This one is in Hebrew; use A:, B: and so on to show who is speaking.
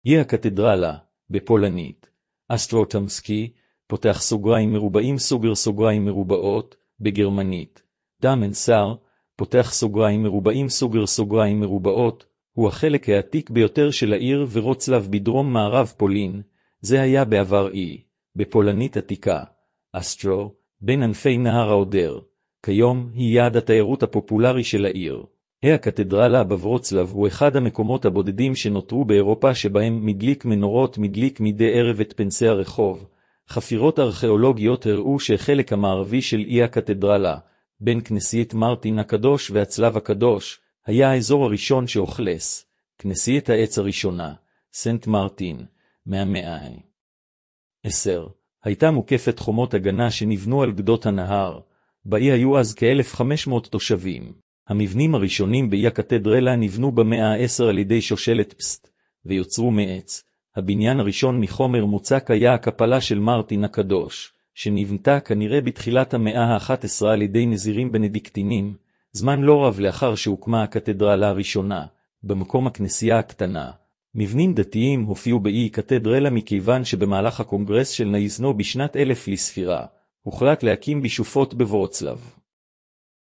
A: היא הקתדרלה, בפולנית. אסטרוטמסקי, פותח סוגריים מרובעים סוגר סוגריים מרובעות, בגרמנית. דמנסר, פותח סוגריים מרובעים סוגר סוגריים מרובעות, הוא החלק העתיק ביותר של העיר ורוצלב בדרום מערב פולין, זה היה בעבר בפולנית עתיקה. אסטרו, בין ענפי נהר האודר, כיום היא יעד התיירות הפופולרי של העיר. הקתדרלה בוורוצלב הוא אחד המקומות הבודדים שנותרו באירופה שבהם מדליק מנורות מדליק מדי ערב את פנסי הרחוב. חפירות ארכיאולוגיות הראו שהחלק המערבי של אי הקתדרלה, בין כנסיית מרטין הקדוש והצלב הקדוש, היה האזור הראשון שאוכלס. כנסיית העץ הראשונה, סנט מרטין, מהמאה ה-10, הייתה מוקפת חומות הגנה שנבנו על גדות הנהר. באי היו אז כ-1,500 תושבים. המבנים הראשונים באי הקתדרלה נבנו במאה ה-10 על ידי שושלת פסט, ויוצרו מעץ. הבניין הראשון מחומר מוצק היה הקפלה של מרטין הקדוש, שנבנתה כנראה בתחילת המאה ה-11 על ידי נזירים בנדיקטינים, זמן לא רב לאחר שהוקמה הקתדרלה הראשונה, במקום הכנסייה הקטנה. מבנים דתיים הופיעו באי קתדרלה מכיוון שבמהלך הקונגרס של נייזנו בשנת 1000 לספירה, הוחלט להקים בישופות בוורוצלב.